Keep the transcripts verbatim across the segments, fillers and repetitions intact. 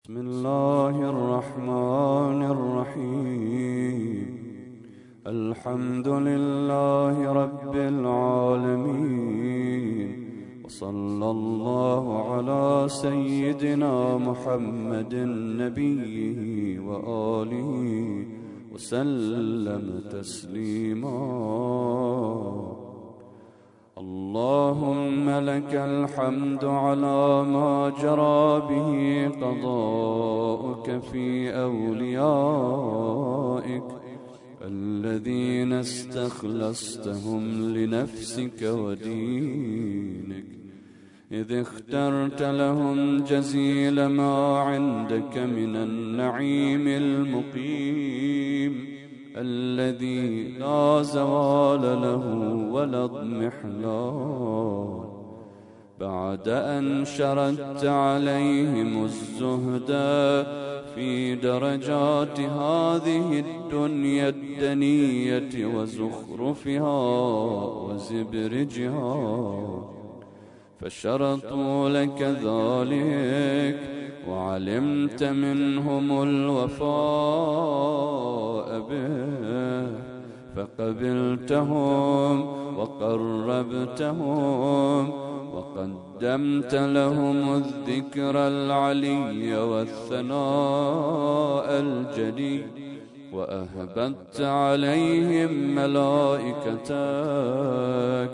بسم الله الرحمن الرحيم. الحمد لله رب العالمين، وصلى الله على سيدنا محمد نبيه وآله وسلم تسليما. اللهم لك الحمد على ما جرى به قضاؤك في أوليائك الذين استخلصتهم لنفسك ودينك، إذ اخترت لهم جزيل ما عندك من النعيم المقيم الذي لا زوال له ولا اضمحلال، بعد أن شردت عليهم الزهد في درجات هذه الدنيا الدنية وزخرفها وزبرجها، فشرطوا لك ذلك وعلمت منهم الوفاء به، فقبلتهم وقربتهم وقدمت لهم الذكر العلي والثناء الجلي، وأهبت عليهم ملائكتك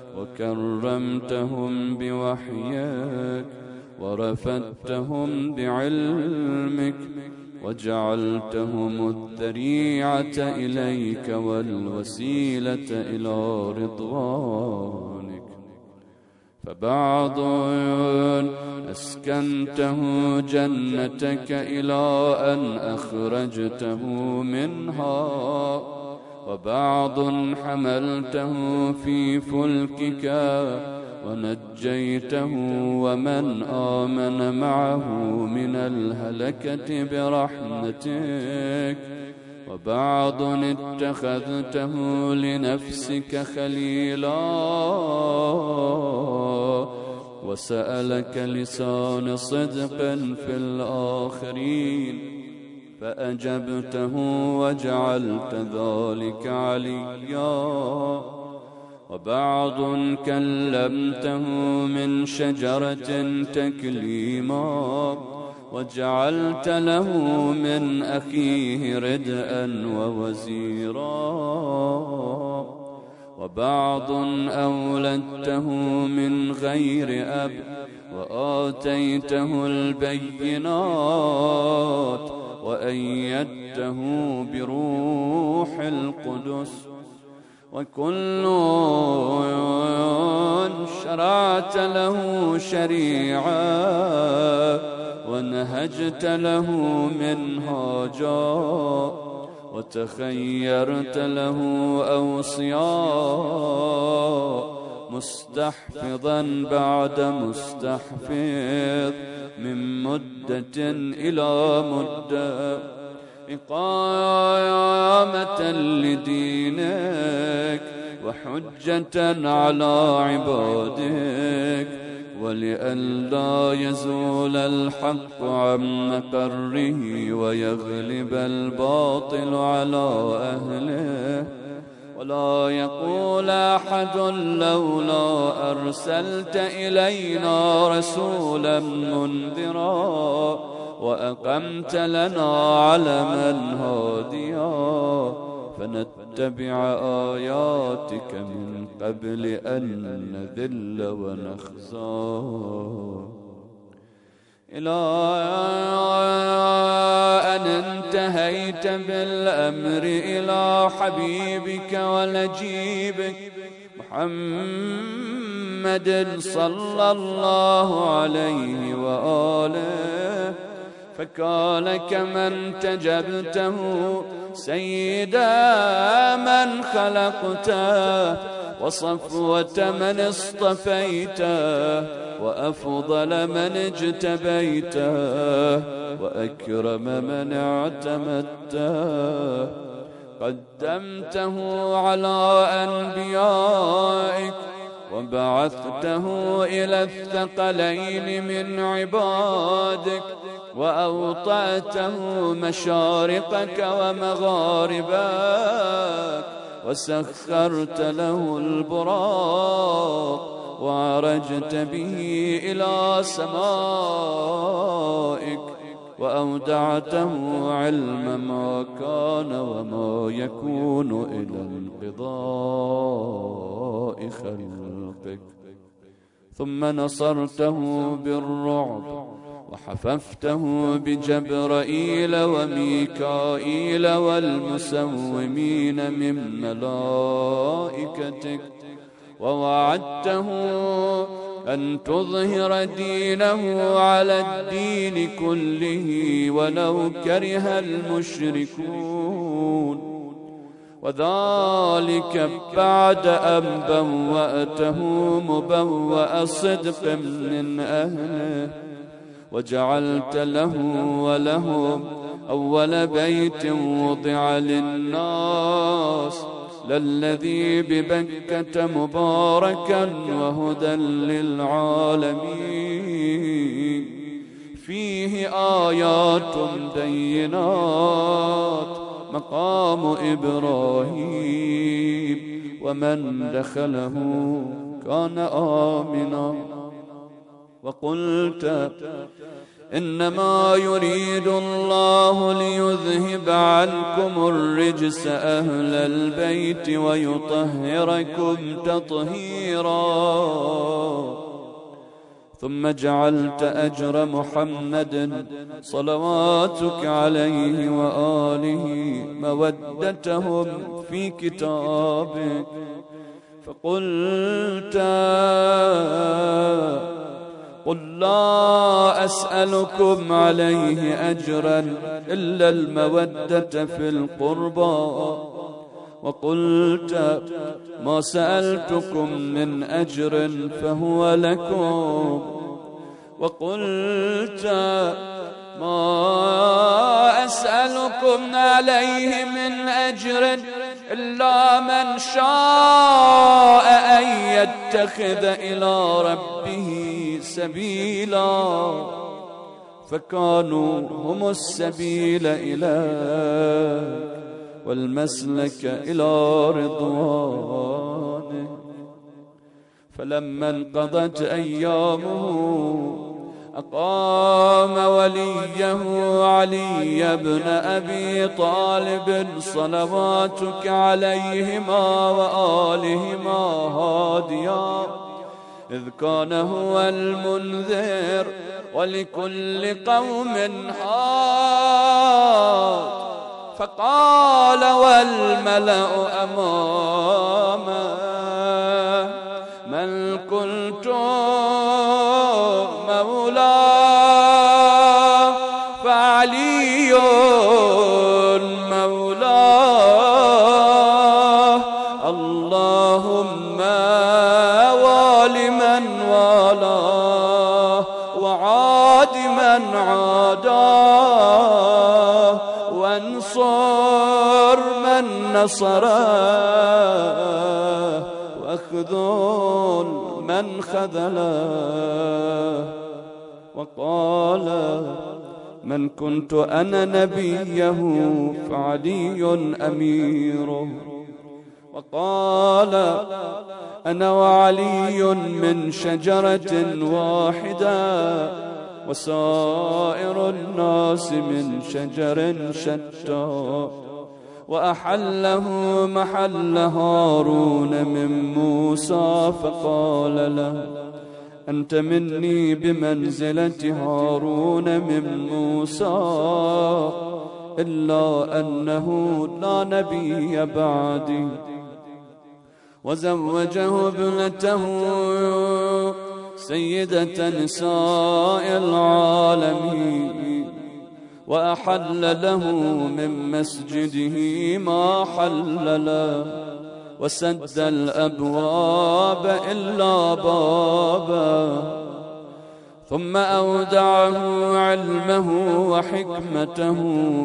وكرمتهم بوحيك ورفدتهم بعلمك وجعلتهم الذريعة إليك والوسيلة إلى رضوانك، فبعض أسكنته جنتك إلى أن أخرجته منها، وبعض حملته في فلكك ونجيته ومن آمن معه من الهلكة برحمتك، وبعض اتخذته لنفسك خليلا وسألك لسان صدق في الآخرين فأجبته وجعلت ذلك عليا، وبعض كلمته من شجرة تكليما وجعلت له من أخيه ردءا ووزيرا، وبعض أولدته من غير أب وآتيته البينات وأيدته بروح القدس، وكل شرعت له شريعة ونهجت له منهاجا وتخيرت له أوصياء مستحفظا بعد مستحفظ من مدة إلى مدة، إقامة لدينك وحجة على عبادك، ولئلا يزول الحق عن مقره ويغلب الباطل على أهله، ولا يقول أحد لولا أرسلت إلينا رسولا منذرا وأقمت لنا علما هاديا فنتبع آياتك من قبل أن نذل ونخزى، إلى أن انتهيت بالأمر إلى حبيبك ونجيبك محمد صلى الله عليه وآله، فكان كمن تجبته سيدا من خلقته وصفوة من اصطفيته وأفضل من اجتبيته وأكرم من اعتمدته، قدمته على أنبيائك وبعثته إلى الثقلين من عبادك وأوطأته مشارقك ومغاربك، وسخرت له البراق وعرجت به إلى سمائك، وأودعته علم ما كان وما يكون إلى انقضاء خلقك. ثم نصرته بالرعب وحففته بجبرائيل وميكائيل والمسومين من ملائكتك، ووعدته أن تظهر دينه على الدين كله ولو كره المشركون، وذلك بعد أن بوأته مبوأ صدق من أهله، وجعلت له ولهم أول بيت وضع للناس للذي ببكة مباركا وهدى للعالمين، فيه آيات بينات مقام إبراهيم، ومن دخله كان آمنا. وقلت إنما يريد الله ليذهب عنكم الرجس أهل البيت ويطهركم تطهيرا. ثم جعلت أجر محمد صلواتك عليه وآله مودتهم في كتابك، فقلت قل لا أسألكم عليه أجرا إلا المودة في القربى، وقلت ما سألتكم من أجر فهو لكم، وقلت ما أسألكم عليه من أجر إلا من شاء أن يتخذ إلى ربه سبيلا، فكانوا هم السبيل إليك والمسلك إلى رضوانه. فلما انقضت أيامه أقام وليه علي بن أبي طالب صلواتك عليهما وآلهما هاديا، إذ كان هو المنذر ولكل قوم هاد، فقال والملأ أمامه من كنت مولاه فعلي مولاه، اللهم وال من والاه وعاد من عاداه وانصر من نصره واخذل من خذله. وقال من كنت أنا نبيه فعلي أميره، وقال أنا وعلي من شجرة واحدة وسائر الناس من شجر شتى، وأحله محل هارون من موسى، فقال له أنت مني بمنزلة هارون من موسى، إلا أنه لا نبي بعدي. وزوجه ابنته سيدة نساء العالمين، وأحل له من مسجده ما حل له، وسد الأبواب إلا بابا، ثم أودعه علمه وحكمته،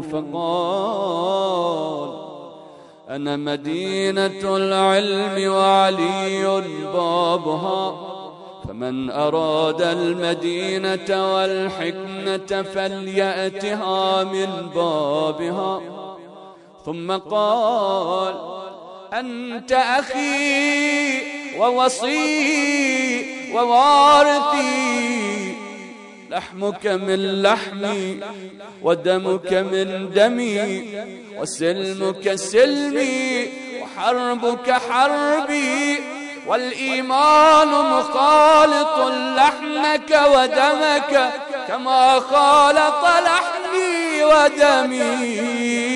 فقال أنا مدينة العلم وعلي بابها، فمن أراد المدينة والحكمة فليأتها من بابها. ثم قال: أنت أخي ووصي ووارثي، لحمك من لحمي ودمك من دمي وسلمك سلمي وحربك حربي، والإيمان مخالط لحمك ودمك كما خالط لحمي ودمي.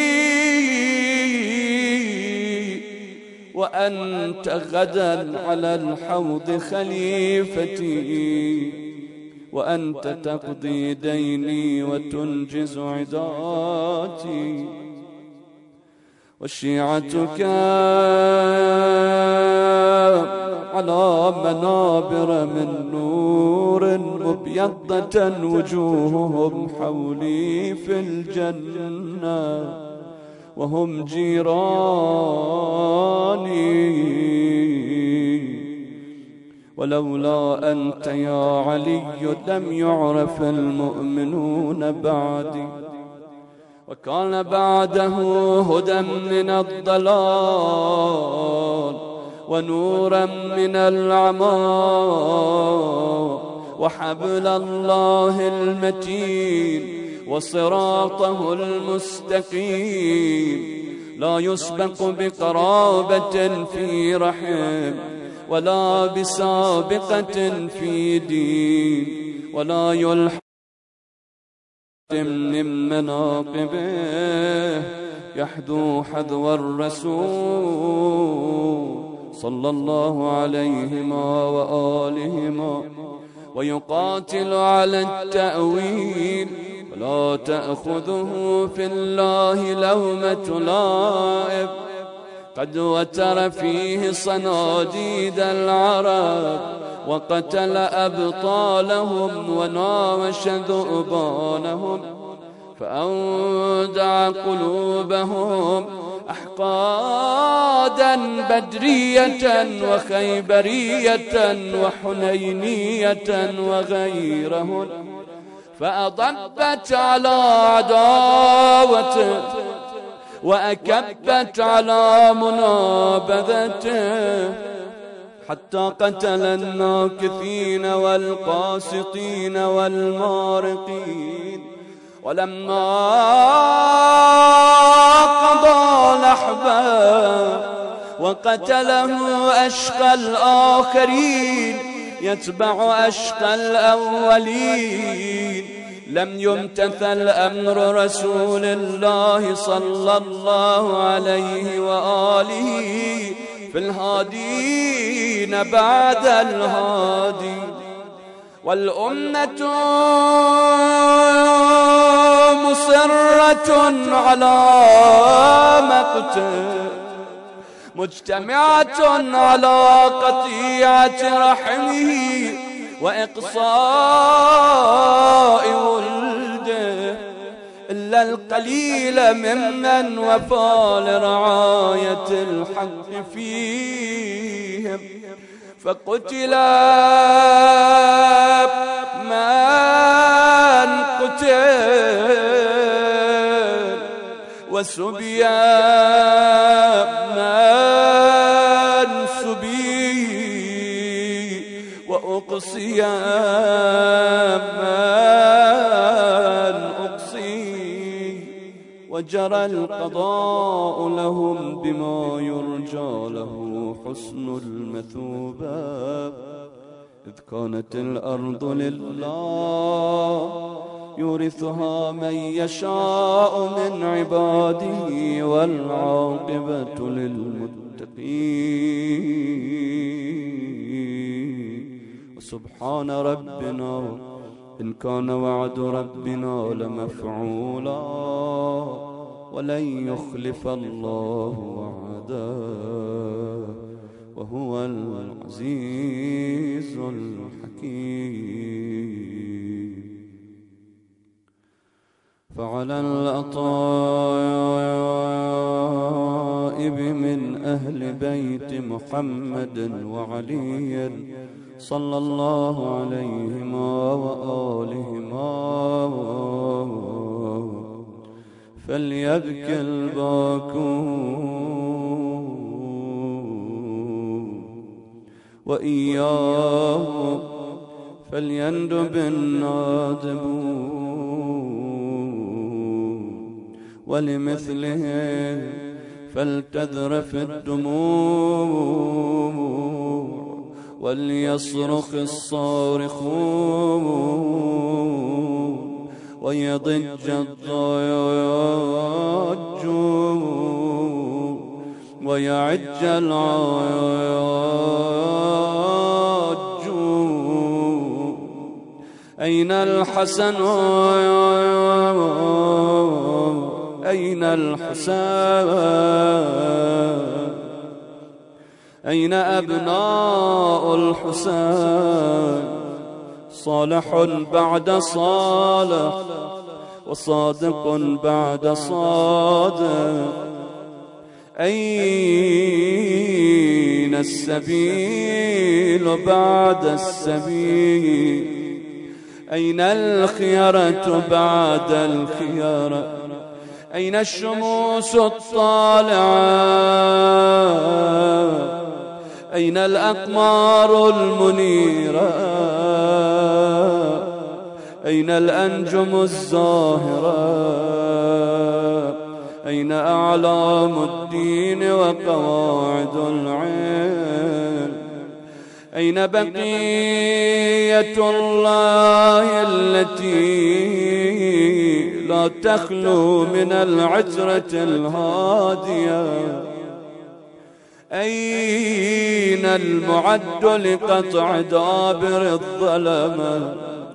وأنت غدا على الحوض خليفتي، وأنت تقضي ديني وتنجز عداتي. وشيعتك على منابر من نور مبيضة وجوههم حولي في الجنة، وهم جيراني. ولولا أنت يا علي لم يعرف المؤمنون بعدي. وكان بعده هدى من الضلال ونورا من العمى، وحبل الله المتين وصراطه المستقيم، لا يسبق بقرابة في رحم، ولا بسابقة في دين، ولا يلحق من مناقبه يحذو حذو الرسول صلى الله عليهما وآلهما، ويقاتل على التأويل، ولا تأخذه في الله لومة لائم. قد وتر فيه صناديد العرب، وقتل أبطالهم وناوش ذؤبانهم، فأودع قلوبهم أحقادا بدرية وخيبرية وحنينية وغيرهن، فأضبت على عداوته وأكبت على منابذته، حتى قتل الناكثين والقاسطين والمارقين. ولما قضى لحبه وقتله أشقى الآخرين يتبع أشقى الأولين، لم يمتثل أمر رسول الله صلى الله عليه وآله في الهادين بعد الهادي. والأمة مصرة على مقته، مجتمعة على قطيعة رحمه وإقصاء ولده، إلا القليل ممن وفى لرعاية الحق فيهم، فقتل من قتل، وسبي من سبي، وأقصي من أقصي، وجرى القضاء لهم بما يرجى له حسن المثوبة. إذ كانت الأرض لله يورثها من يشاء من عباده، والعاقبة للمتقين. وسبحان ربنا إن كان وعد ربنا لمفعولا، ولن يخلف الله وعده، وهو العزيز الحكيم. فعلى الأطاء الغائب من أهل بيت محمد وعلي صلى الله عليهما وآلهما فليبكي الباكون، وإياه فليندب النادبون، ولمثله فلتذرف الدموع، وليصرخ الصارخون، ويضج الضاج، ويعج العاج. أين الحسن أين الحسين؟ أين أبناء الحسين؟ صالح بعد صالح، وصادق بعد صادق. أين السبيل بعد السبيل؟ أين الخيرة بعد الخيرة؟ أين الشموس الطالعة؟ أين الأقمار المنيرة؟ أين الأنجم الزاهرة؟ أين أعلام الدين وقواعد العلم؟ أين بقية الله التي لا تخلو من العترة الهادية؟ أين المعد لقطع دابر الظلمة؟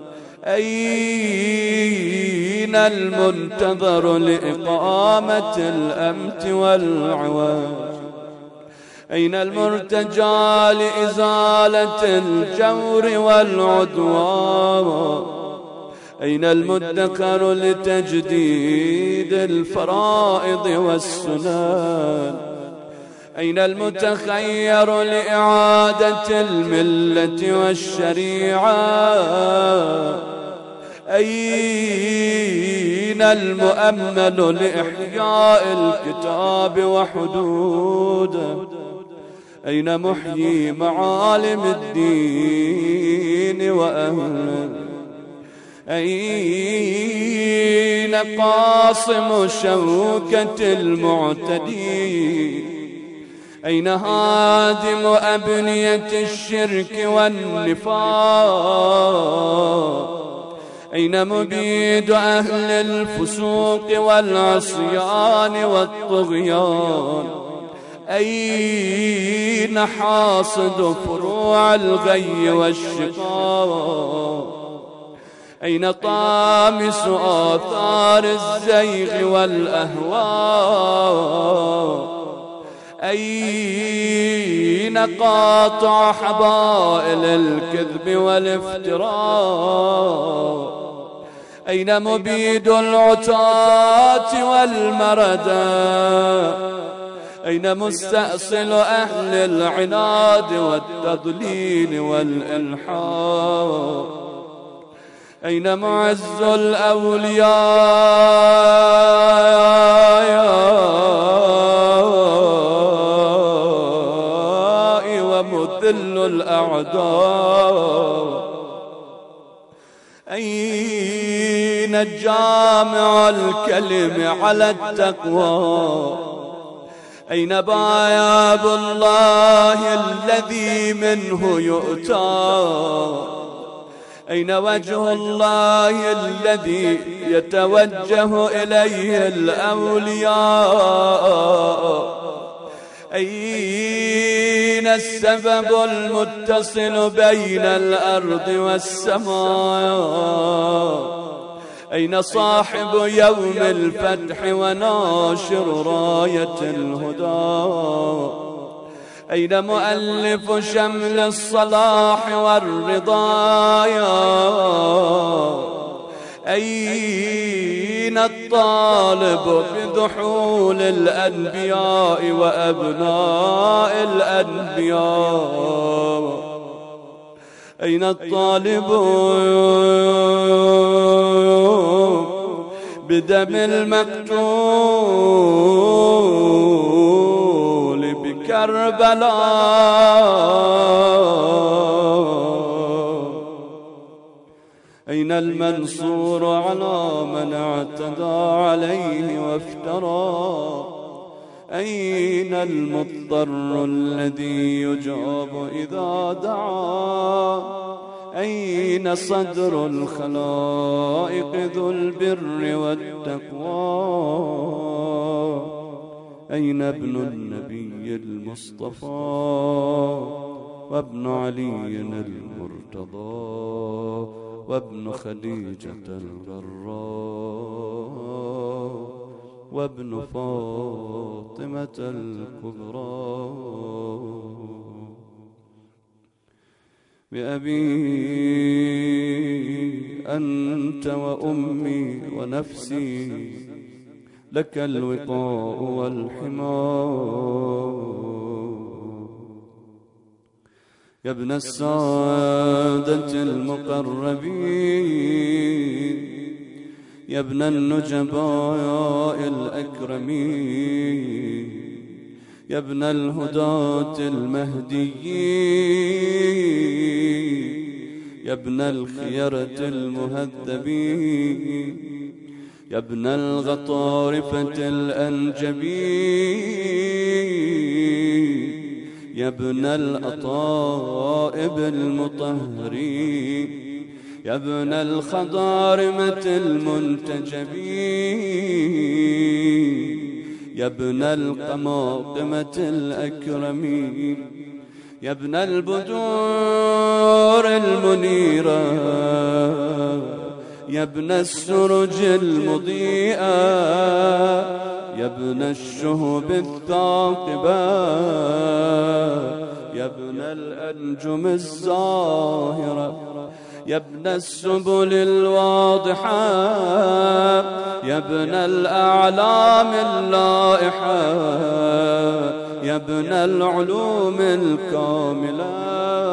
أين المنتظر لإقامة الأمت والعواج؟ أين المرتجى لإزالة الجور والعدوان؟ أين المدخر لتجديد الفرائض والسنن؟ أين المتخير لإعادة الملة والشريعة؟ أين المؤمل لإحياء الكتاب وحدوده؟ أين محيي معالم الدين وأهله؟ أين قاصم شوكة المعتدين؟ أين هادم أبنية الشرك والنفاق؟ أين مبيد أهل الفسوق والعصيان والطغيان؟ أين حاصد فروع الغي والشقاق؟ أين طامس آثار الزيغ والأهواء؟ أين قاطع حبائل الكذب والافتراء؟ أين مبيد العتاة والمردى؟ أين مستأصل أهل العناد والتضليل والإلحاد؟ أين معز الأولياء ومذل الأعداء؟ أين الجامع الكلم على التقوى؟ أين باب الله الذي منه يؤتى؟ أين وجه الله الذي يتوجه إليه الأولياء؟ أين السبب المتصل بين الأرض والسماء؟ أين صاحب يوم الفتح وناشر راية الهدى؟ أين مؤلف شمل الصلاح والرضايا؟ أين أين الطالب بذحول الأنبياء وأبناء الأنبياء؟ أين الطالب بدم المقتول بكربلاء؟ أين المنصور على من اعتدى عليه وافترى؟ أين المضطر الذي يجاب إذا دعا؟ أين صدر الخلائق ذو البر والتقوى؟ أين ابن النبي المصطفى وابن علي المرتضى وابن خديجة الغراء وابن فاطمة الكبرى؟ بأبي أنت وأمي ونفسي لك الوقاء والحماء. يا ابن السادة المقربين، يا ابن النجباء الأكرمين، يا ابن الهداة المهديين، يا ابن الخيرة المهذبين، يا ابن الغطارفة الأنجبين، يا ابن الأطائب المطهرين، يا ابن الخضارمة المنتجبين، يا ابن القماقمة الأكرمين، يا ابن البدور المنيرة، يا ابن السرج المضيئة، يا ابن الشهب الثاقبة، يا ابن الأنجم الزاهرة، يا ابن السبل الواضحة، يا ابن الأعلام اللائحة، يا ابن العلوم الكاملة،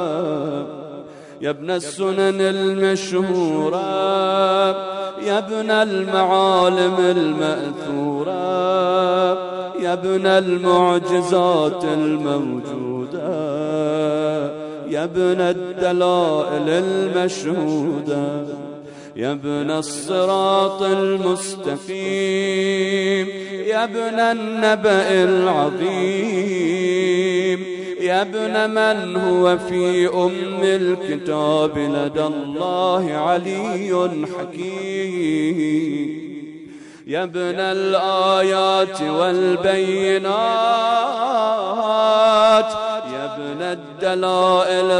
يا ابن السنن المشهورة، يا ابن المعالم المأثورة، يا ابن المعجزات الموجودة، يا ابن الدلائل المشهودة، يا ابن الصراط المستقيم، يا ابن النبأ العظيم، يا ابن من هو في أم الكتاب لدى الله علي حكيم، يا ابن الآيات والبينات، يا ابن الدلائل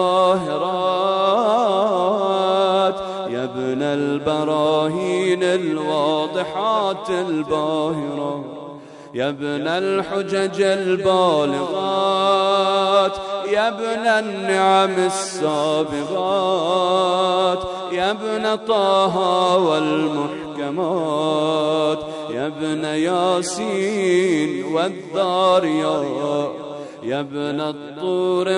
الظاهرات، يا ابن البراهين الواضحات الباهرات، يا ابن الحجج البالغات، يا ابن النعم السابغات، يا ابن طه والمحكمات، يا ابن ياسين والذاريات، يا ابن الطور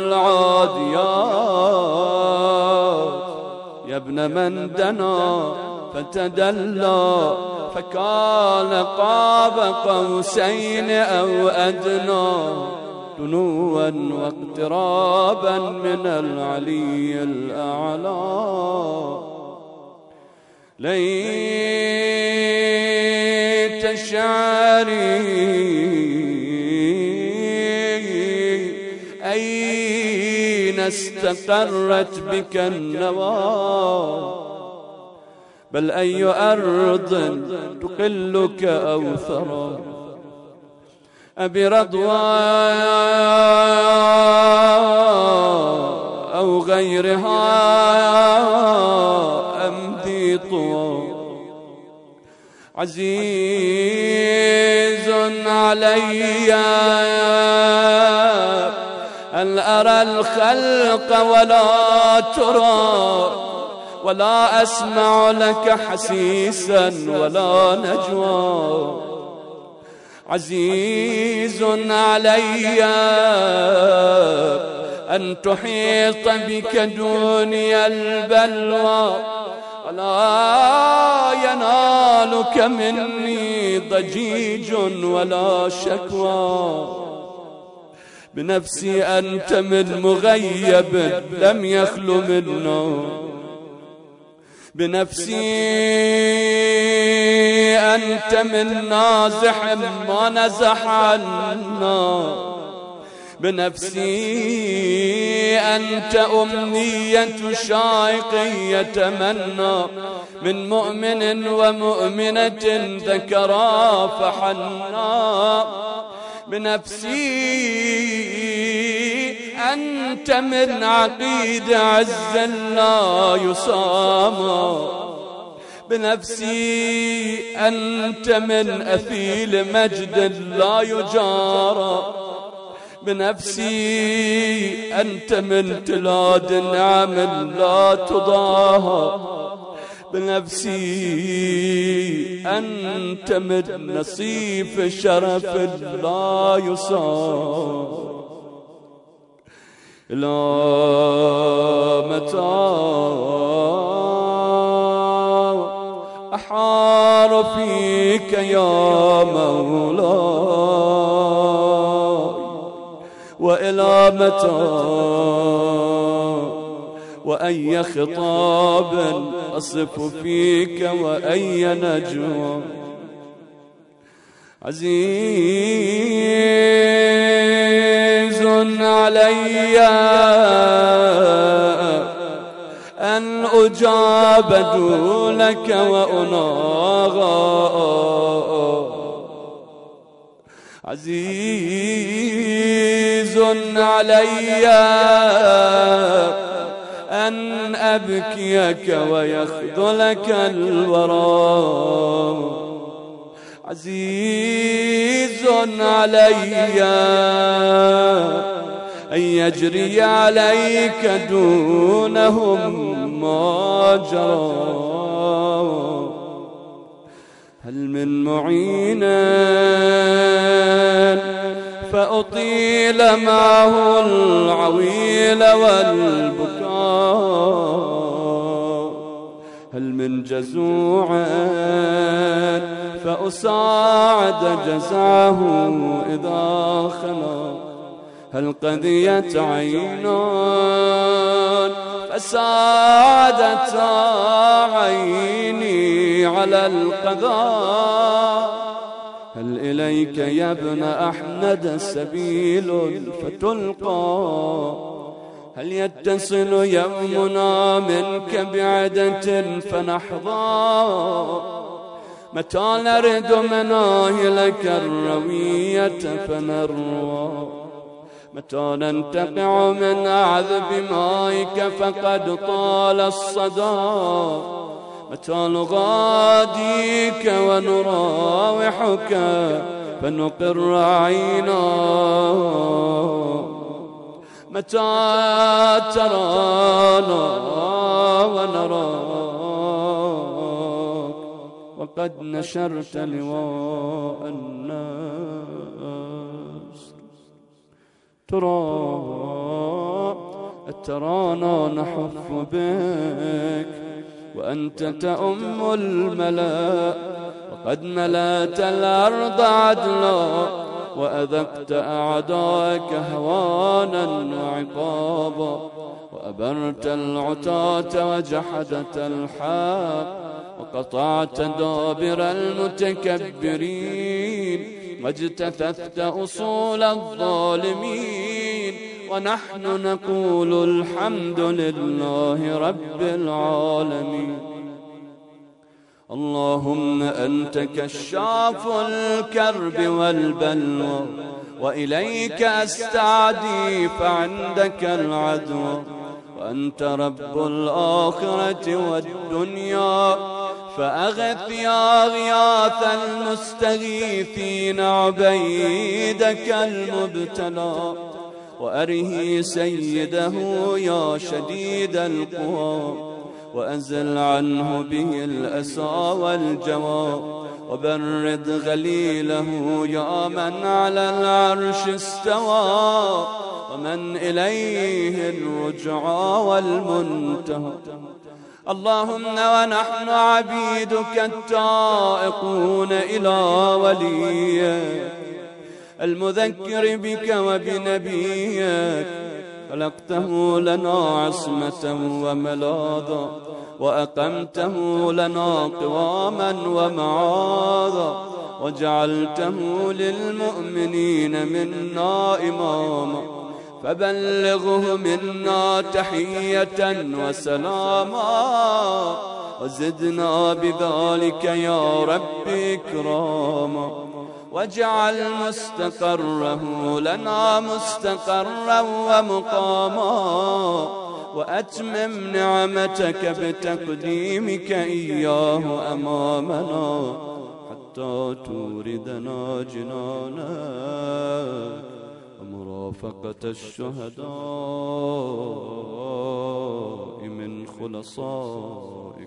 والعاديات، يا ابن من دنا فتدلى فكان قاب قوسين أو أدنى، دنوا واقترابا من العلي الأعلى. ليت شعري أين استقرت بك النوى، بل أي أرض تقلك أو ثرى، أبي رضوى أو غيرها أمضي طوى، عزيز علي أن أرى الخلق ولا ترى، ولا أسمع لك حسيسا ولا نجوى. عزيز علي أن تحيط بك دنيا البلوى، ولا ينالك مني ضجيج ولا شكوى. بنفسي أنت من مغيب لم يخل منه، بنفسي أنت من نازح ما نزح عنا، بنفسي أنت أمنية شائق يتمنى من مؤمن ومؤمنة ذكرا فحنا. بنفسي أنت من عقيد عز لا يصام، بنفسي أنت من أثيل مجد لا يجارى، بنفسي أنت من تلاد نعم لا تضاهى، بنفسي أنت من نصيف شرف لا يصاب. إلى متى أحار فيك يا مولاي، وإلى متى وأي خطاب أصف فيك وأي نجوى. عزيز علي أن أجاب دونك وأناغى، عزيز علي أن أبكيك ويخذلك الورى، عزيز علي أن يجري عليك دونهم ما جرى. هل من معين فأطيل معه العويل والبكاء، هل من جزوع فأساعد جزعه إذا خلا، هل قذيت عين فساعدت عيني على القضاء، هل إليك يا ابن أحمد سبيل فتلقى، هل يتصل يومنا منك بعدة فنحظى، متى نرد مناهلك الروية فنروى، متى ننتقع من عذب مائك فقد طال الصدى، متى نغاديك ونراوحك فنقر عينا، متى ترانا ونراك وقد نشرت لواء الناس، ترى ترانا نحف بك وأنت تؤم الملا، وقد ملأت الأرض عدلا وأذقت أعداءك هوانا وعقابا، وأبرت العتاة وجحدت الحق، وقطعت دابر المتكبرين، واجتثثت أصول الظالمين، ونحن نقول الحمد لله رب العالمين. اللهم أنت كشاف الكرب والبلوى، وإليك أستعدي فعندك العدوى، وأنت رب الآخرة والدنيا، فأغث يا غياث المستغيثين عبيدك المبتلى، وأره سيده يا شديد القوى، وأزل عنه به الأسى والجوى، وبرد غليله يا من على العرش استوى، ومن إليه الرجعى والمنتهى. اللهم ونحن عبيدك التائقون إلى وليك المذكر بك وبنبيك، خلقته لنا عصمة وملاذا، وأقمته لنا قواما ومعاذا، وجعلته للمؤمنين منا إماما، فبلغه منا تحية وسلاما، وزدنا بذلك يا رب إكراما، واجعل مستقره لنا مستقرا ومقاما، وأتمم نعمتك بتقديمك إياه أمامنا حتى توردنا جنانا ومرافقة الشهداء من خلصائك.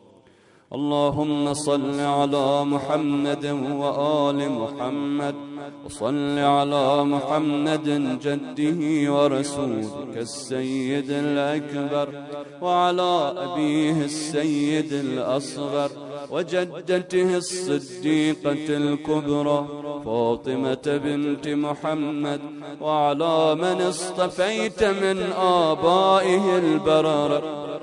اللهم صل على محمد وآل محمد، وصل على محمد جده ورسولك السيد الأكبر، وعلى أبيه السيد الأصغر، وجدته الصديقة الكبرى فاطمة بنت محمد، وعلى من اصطفيت من آبائه البررة،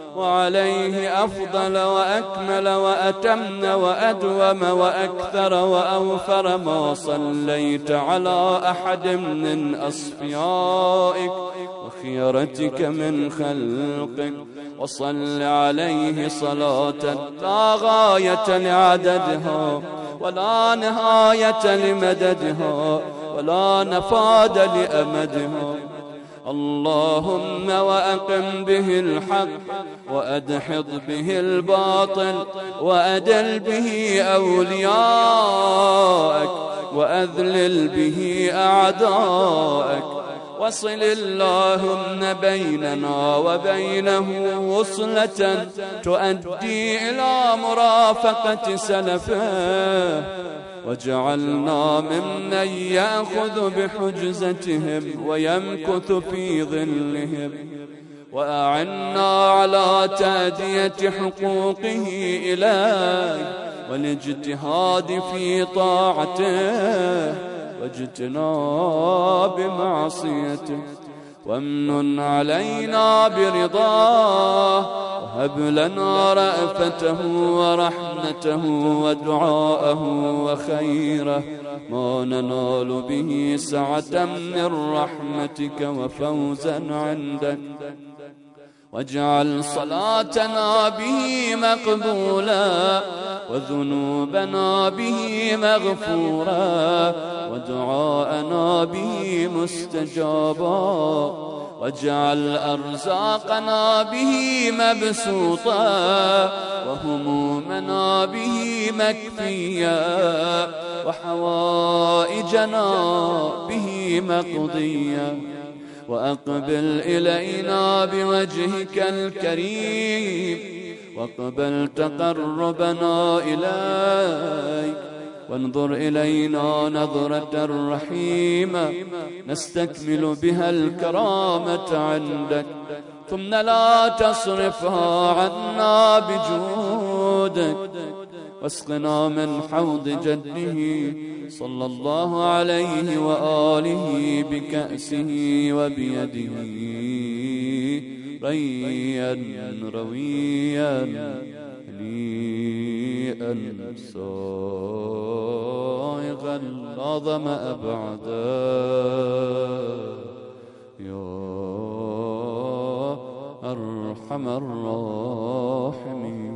وعليه أفضل وأكمل وأتم وأدوم وأكثر وأوفر ما صليت على أحد من أصفيائك وخيرتك من خلقك، وصل عليه صلاة لا غاية لعددها ولا نهاية لمددها ولا نفاد لأمدها. اللهم وأقم به الحق، وأدحض به الباطل، وأدل به أولياءك، وأذلل به أعداءك، وصل اللهم بيننا وبينه وصلة تؤدي إلى مرافقة سلفه، واجعلنا ممن يأخذ بحجزتهم ويمكث في ظلهم، وأعنا على تأدية حقوقه إليك والاجتهاد في طاعته واجتناب معصيته، وامنن علينا برضاه، وهب لنا رأفته ورحمته ودعاءه وخيره، ما ننال به سعة من رحمتك وفوزا عندك. واجعل صلاتنا به مقبولا، وذنوبنا به مغفورا، ودعاءنا به مستجابا، واجعل أرزاقنا به مبسوطا، وهمومنا به مكفيا، وحوائجنا به مقضيا. وأقبل إلينا بوجهك الكريم، واقبل تقربنا إليك، وانظر إلينا نظرة رحيمة نستكمل بها الكرامة عندك، ثم لا تصرفها عنا بجودك، واسقنا من حوض جده صلى الله عليه وآله بكأسه وبيده ريا رويا هنيئا سائغا لا ظمأ بعدا، يا أرحم الراحمين.